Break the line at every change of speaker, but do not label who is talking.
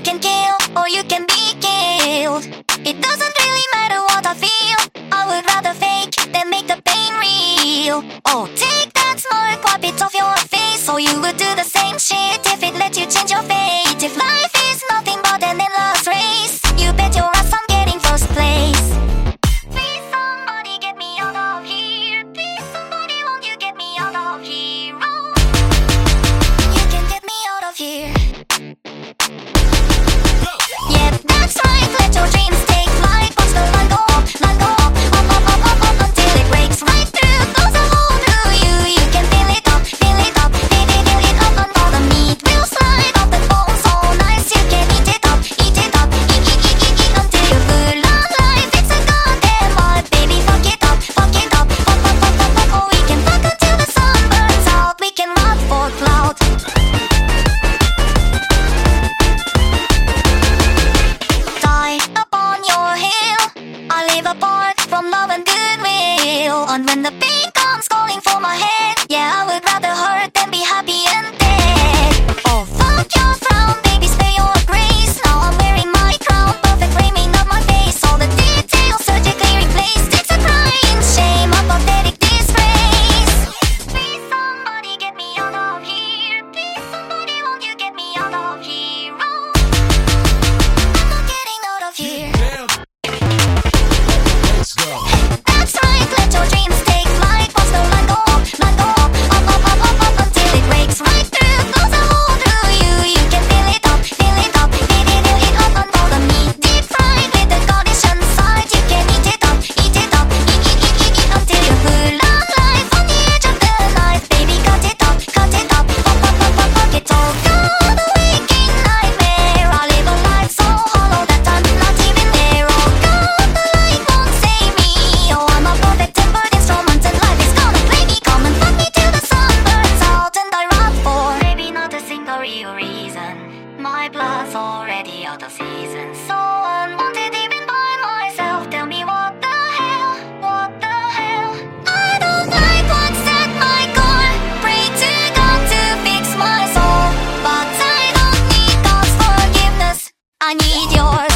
can kill or you can be killed. It doesn't really matter what I feel. I would rather fake than make the pain real. Oh, take that smirk, wipe it off your face. So you would do the same shit if it let you change your fate. If life is nothing but an endless race, you bet your ass I'm getting first place. Please somebody get me out of here. Please somebody, won't you get me out of here? Oh, you can get me out of here. Yeah, that's right, let your dreams take flight. Watch the line go up, until it breaks right through. Close a hole through you, you can feel it up, feel it up, feel it up. On all the meat will slide off the bone so nice. You can eat it up, until you're full of life. It's a goddamn vibe, baby, fuck it up, oh, we can fuck until the sun burns out. We can rock for clout. Apart from love and goodwill. And when the pain comes calling for my head, yeah, I would rather hurt than be happy and dead. Oh, fuck your frown, baby, spare your grace. Now I'm wearing my crown, perfect framing of my face. All the details surgically replaced. It's a crying shame, a pathetic disgrace. Please somebody get me out of here. Please somebody, won't you get me out of here? Oh, I'm not getting out of here. That's right, let your dreams take flight. Watch the line go up, until it breaks right through. Close a hole through you, you can feel it up, it up. On all the meat deep fried with the condition side. You can eat it up, until you're full of life. On the edge of the knife, baby, cut it up. It's all gone, the waking nightmare. I live a life so hollow that I'm not even there. Oh God, the light won't save me. Oh, I'm a perfect tempered instrument and life is gonna play me. Come and fuck me till the sun burns out and I rot for maybe not a single real reason. My blood's already out of season, so unwanted even by myself. Tell me what the hell? I don't like what's at my core. Pray to God to fix my soul, but I don't need God's forgiveness, I need yours.